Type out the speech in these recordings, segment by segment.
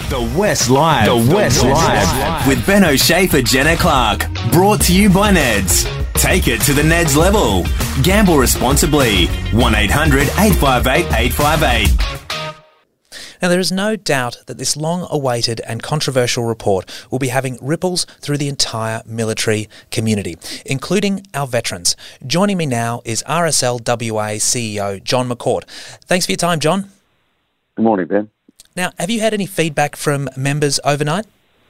The West Live. The West Live. With Ben O'Shea for Jenna Clark. Brought to you by Neds. Take it to the Neds level. Gamble responsibly. 1-800-858-858. Now, there is no doubt that this long-awaited and controversial report will be having ripples through the entire military community, including our veterans. Joining me now is RSL WA CEO John McCourt. Thanks for your time, John. Good morning, Ben. Now, have you had any feedback from members overnight?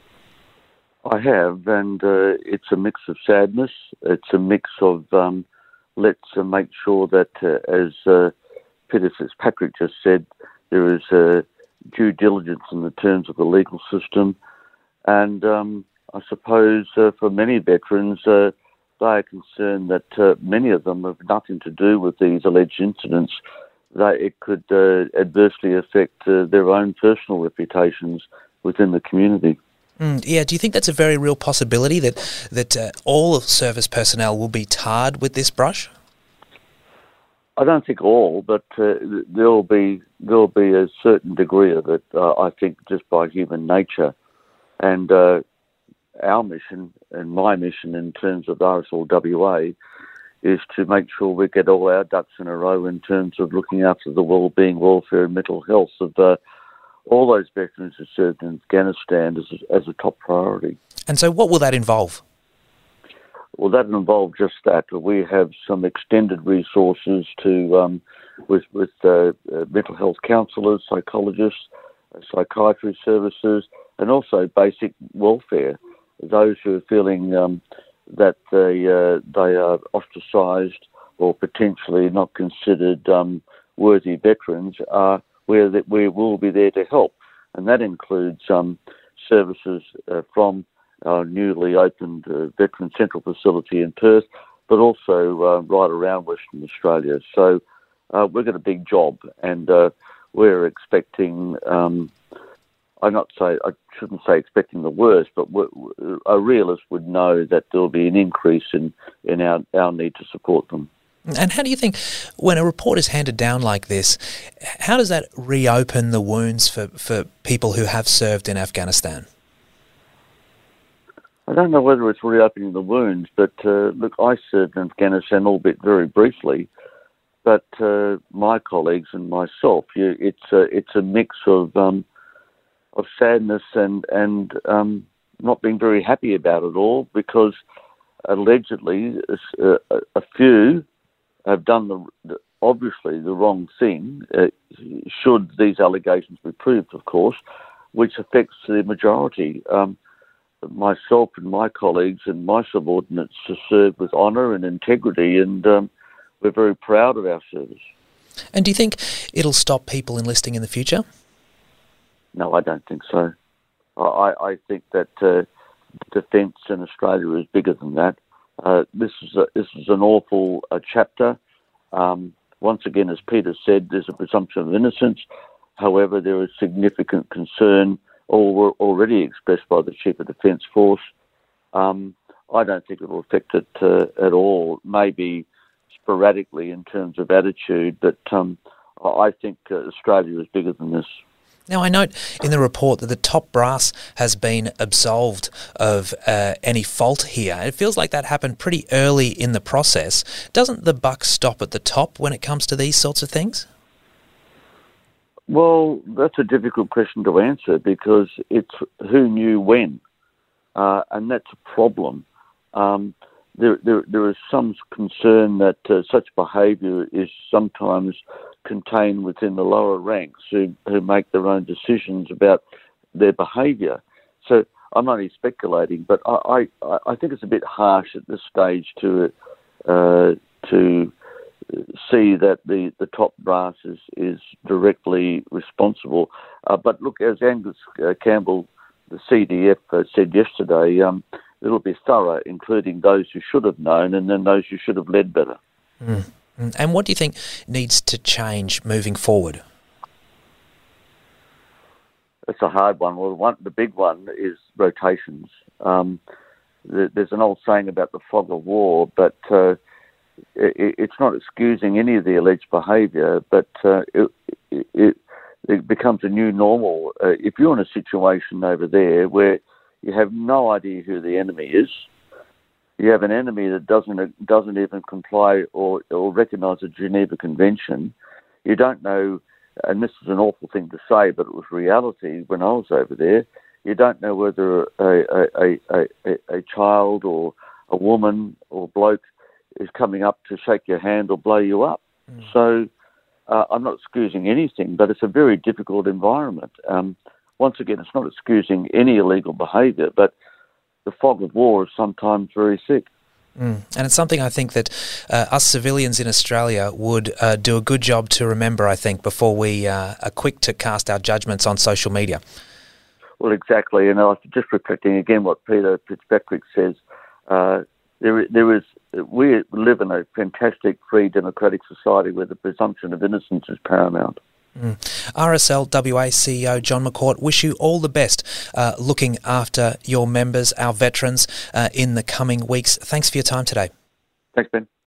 I have, and it's a mix of sadness. It's a mix of let's make sure that, as Peter Fitzpatrick just said, there is due diligence in the terms of the legal system. And I suppose for many veterans, they are concerned that many of them have nothing to do with these alleged incidents, that it could adversely affect their own personal reputations within the community. Yeah, do you think that's a very real possibility that all service personnel will be tarred with this brush? I don't think all, but there'll be a certain degree of it. I think just by human nature, and our mission and my mission in terms of RSL WA is to make sure we get all our ducks in a row in terms of looking after the well-being, welfare, and mental health of all those veterans who served in Afghanistan as a top priority. And so, what will that involve? Well, that involved just that. We have some extended resources to with mental health counsellors, psychologists, psychiatry services, and also basic welfare. Those who are feeling that they are ostracised or potentially not considered worthy veterans are where we will be there to help, and that includes services from our newly opened Veteran Central facility in Perth, but also right around Western Australia. So we've got a big job, and we're expecting, I shouldn't say expecting the worst, but a realist would know that there'll be an increase in our need to support them. And how do you think, when a report is handed down like this, how does that reopen the wounds for people who have served in Afghanistan? I don't know whether it's reopening the wounds, but look, I served in Afghanistan, albeit very briefly, but my colleagues and myself, it's a mix of sadness and not being very happy about it all, because allegedly a few have done obviously the wrong thing, should these allegations be proved, of course, which affects the majority. Myself and my colleagues and my subordinates to serve with honour and integrity, and we're very proud of our service. And do you think it'll stop people enlisting in the future? No, I don't think so. I think that defence in Australia is bigger than that. This is an awful chapter. Once again, as Peter said, there's a presumption of innocence. However, there is significant concern already expressed by the Chief of Defence Force. I don't think it will affect it at all, maybe sporadically in terms of attitude, but I think Australia is bigger than this. Now, I note in the report that the top brass has been absolved of any fault here. It feels like that happened pretty early in the process. Doesn't the buck stop at the top when it comes to these sorts of things? Well, that's a difficult question to answer, because it's who knew when, and that's a problem. There is some concern that such behaviour is sometimes contained within the lower ranks who make their own decisions about their behaviour. So I'm only speculating, but I think it's a bit harsh at this stage to see that the top brass is directly responsible. But look, as Angus Campbell, the CDF, said yesterday, it'll be thorough, including those who should have known and then those who should have led better. Mm. And what do you think needs to change moving forward? It's a hard one. Well, the big one is rotations. There's an old saying about the fog of war, but it's not excusing any of the alleged behaviour, but it becomes a new normal. If you're in a situation over there where you have no idea who the enemy is, you have an enemy that doesn't even comply or recognise the Geneva Convention, you don't know, and this is an awful thing to say, but it was reality when I was over there, you don't know whether a child or a woman or bloke is coming up to shake your hand or blow you up. So I'm not excusing anything, but it's a very difficult environment. Once again, it's not excusing any illegal behaviour, but the fog of war is sometimes very sick. And it's something I think that us civilians in Australia would do a good job to remember, I think, before we are quick to cast our judgments on social media. Well, exactly. And just reflecting again what Peter Fitzpatrick says, we live in a fantastic, free, democratic society where the presumption of innocence is paramount. RSL WA CEO John McCourt, wish you all the best looking after your members, our veterans, in the coming weeks. Thanks for your time today. Thanks, Ben.